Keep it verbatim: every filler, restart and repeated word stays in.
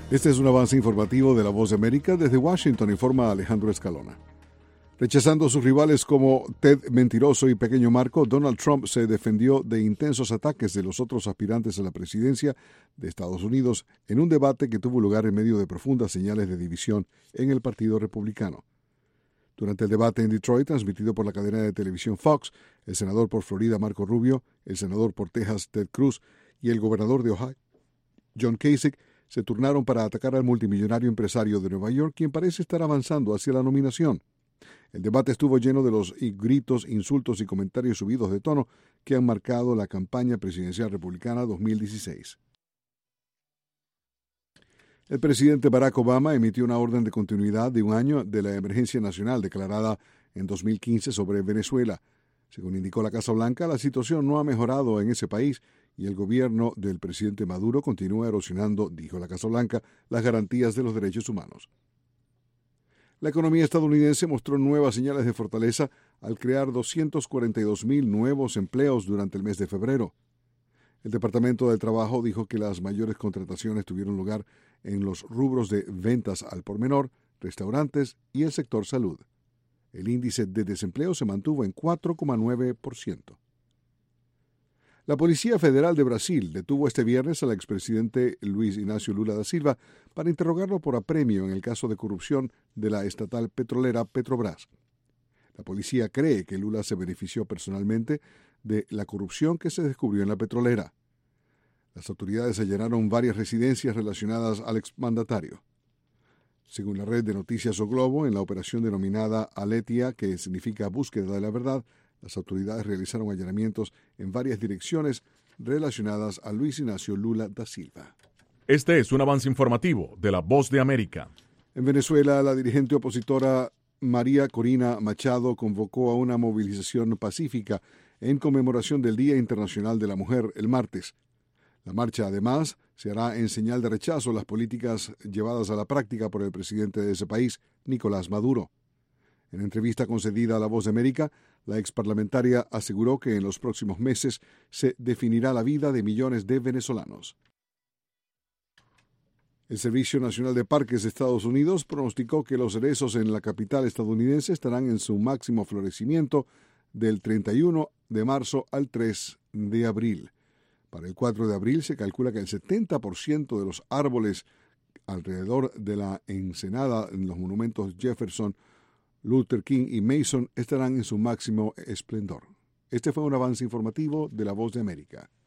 Este es un avance informativo de La Voz de América. Desde Washington informa Alejandro Escalona. Rechazando a sus rivales como Ted Mentiroso y Pequeño Marco, Donald Trump se defendió de intensos ataques de los otros aspirantes a la presidencia de Estados Unidos en un debate que tuvo lugar en medio de profundas señales de división en el Partido Republicano. Durante el debate en Detroit, transmitido por la cadena de televisión Fox, el senador por Florida Marco Rubio, el senador por Texas Ted Cruz y el gobernador de Ohio John Kasich se turnaron para atacar al multimillonario empresario de Nueva York, quien parece estar avanzando hacia la nominación. El debate estuvo lleno de los gritos, insultos y comentarios subidos de tono que han marcado la campaña presidencial republicana dos mil dieciséis. El presidente Barack Obama emitió una orden de continuidad de un año de la emergencia nacional declarada en dos mil quince sobre Venezuela. Según indicó la Casa Blanca, la situación no ha mejorado en ese país y el gobierno del presidente Maduro continúa erosionando, dijo la Casa Blanca, las garantías de los derechos humanos. La economía estadounidense mostró nuevas señales de fortaleza al crear doscientos cuarenta y dos mil nuevos empleos durante el mes de febrero. El Departamento del Trabajo dijo que las mayores contrataciones tuvieron lugar en los rubros de ventas al por menor, restaurantes y el sector salud. El índice de desempleo se mantuvo en cuatro coma nueve por ciento. La Policía Federal de Brasil detuvo este viernes al expresidente Luiz Inácio Lula da Silva para interrogarlo por apremio en el caso de corrupción de la estatal petrolera Petrobras. La policía cree que Lula se benefició personalmente de la corrupción que se descubrió en la petrolera. Las autoridades allanaron varias residencias relacionadas al exmandatario. Según la red de noticias O Globo, en la operación denominada Aletia, que significa búsqueda de la verdad, las autoridades realizaron allanamientos en varias direcciones relacionadas a Luiz Inácio Lula da Silva. Este es un avance informativo de La Voz de América. En Venezuela, la dirigente opositora María Corina Machado convocó a una movilización pacífica en conmemoración del Día Internacional de la Mujer el martes. La marcha, además, se hará en señal de rechazo a las políticas llevadas a la práctica por el presidente de ese país, Nicolás Maduro. En entrevista concedida a La Voz de América, la exparlamentaria aseguró que en los próximos meses se definirá la vida de millones de venezolanos. El Servicio Nacional de Parques de Estados Unidos pronosticó que los cerezos en la capital estadounidense estarán en su máximo florecimiento del treinta y uno de marzo al tres de abril. Para el cuatro de abril se calcula que el setenta por ciento de los árboles alrededor de la ensenada en los monumentos Jefferson, Luther King y Mason estarán en su máximo esplendor. Este fue un avance informativo de La Voz de América.